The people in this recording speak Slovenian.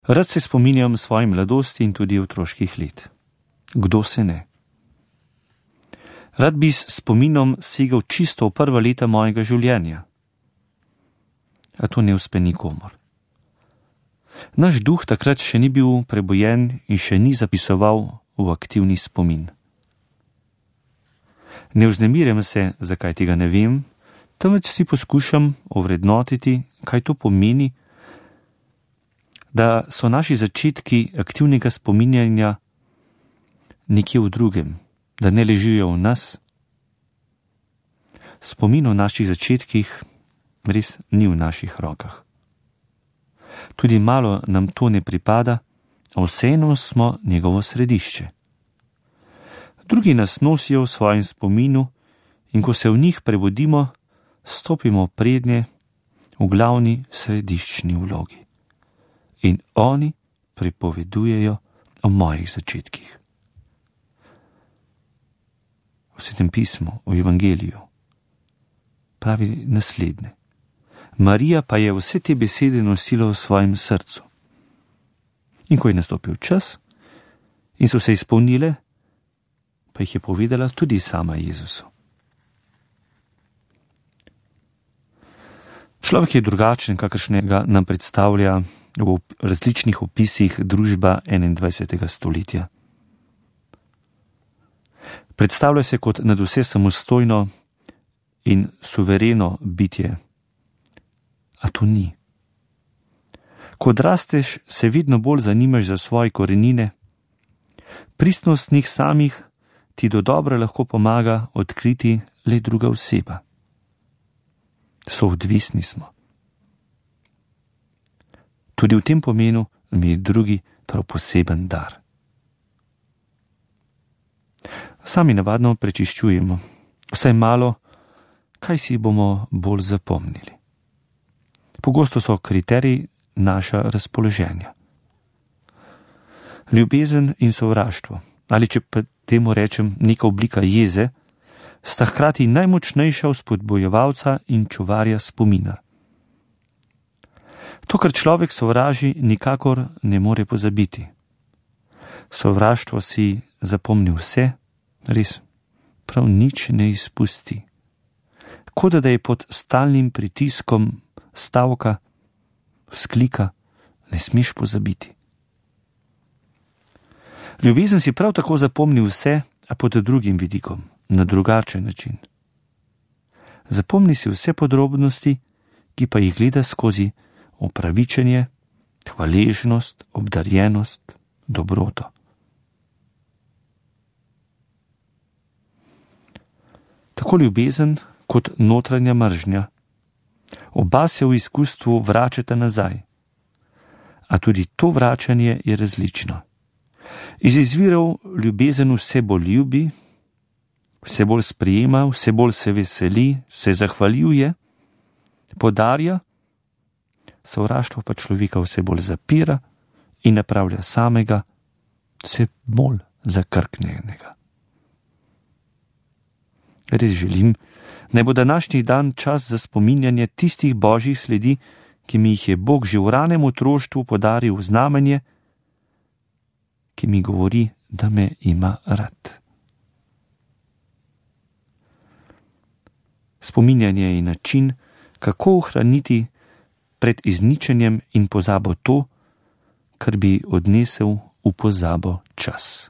Rad se spominjam svoje mladosti in tudi otroških let. Kdo se ne? Rad bi s spominom segal čisto v prva leta mojega življenja. A to ne uspe nikomor. Naš duh takrat še ni bil prebojen in še ni zapisoval v aktivni spomin. Ne vznemirjam se, zakaj tega ne vem, temveč si poskušam ovrednotiti, kaj to pomeni, da so naši začetki aktivnega spominjanja nekje v drugem, da ne ležijo v nas. Spomin o naših začetkih res ni v naših rokah. Tudi malo nam to ne pripada, a vseeno smo njegovo središče. Drugi nas nosijo v svojem spominu in ko se v njih prebudimo, stopimo prednje v glavni središčni vlogi. In oni pripovedujejo o mojih začetkih. V Svetem pismu, v Evangeliju, pravi naslednje. Marija pa je vse te besede nosila v svojem srcu. In ko je nastopil čas in so se izpolnile, pa jih je povedala tudi sama Jezusu. Človek je drugačen, kakršnega nam predstavlja v različnih opisih družba 21. stoletja. Predstavlja se kot nadvse samostojno in suvereno bitje, a to ni. Ko odrasteš, se vedno bolj zanimaš za svoje korenine, pristnost njih samih ti dodobra lahko pomaga odkriti le druga oseba. Soodvisni smo. Tudi v tem pomenu mi je drugi prav poseben dar. Sami navadno prečiščujemo, vsaj malo, kaj si bomo bolj zapomnili. Pogosto so kriteriji naša razpoloženja. Ljubezen in sovraštvo, ali če pa temu rečem neka oblika jeze, sta hkrati najmočnejša vzpodbojevalca in čuvarja spomina. To, kar človek sovraži, nikakor ne more pozabiti. Sovraštvo si zapomni vse, res, prav nič ne izpusti. Kot da je pod stalnim pritiskom stavka, vzklika, ne smeš pozabiti. Ljubezen si prav tako zapomni vse, a pod drugim vidikom, na drugačen način. Zapomni si vse podrobnosti, ki pa jih gleda skozi opravičenje, hvaležnost, obdarjenost, dobroto. Tako ljubezen kot notranja mržnja. Oba se v izkustvu vračata nazaj, a tudi to vračanje je različno. Iz izvirov ljubezen vse bolj ljubi, vse bolj sprejema, vse bolj se veseli, se zahvaljuje, podarja, sovraštvo pa človeka vse bolj zapira in napravlja samega, vse bolj zakrknjenega. Res želim, naj bo današnji dan čas za spominjanje tistih božjih sledi, ki mi jih je Bog že v ranem otroštvu podaril v znamenje, ki mi govori, da me ima rad. Spominjanje je način, kako ohraniti pred izničenjem in pozabo to, kar bi odnesel v pozabo čas.